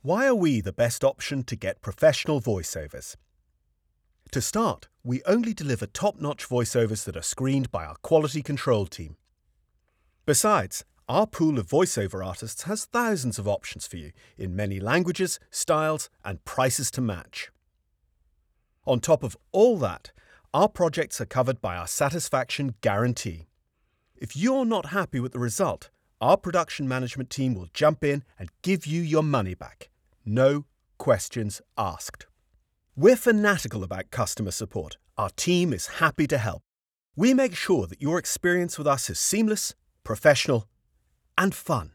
Why are we the best option to get professional voiceovers? To start, we only deliver top-notch voiceovers that are screened by our quality control team. Besides, our pool of voiceover artists has thousands of options for you in many languages, styles, and prices to match. On top of all that, our projects are covered by our satisfaction guarantee. If you're not happy with the result, our production management team will jump in and give you your money back. No questions asked. We're fanatical about customer support. Our team is happy to help. We make sure that your experience with us is seamless, professional, and fun.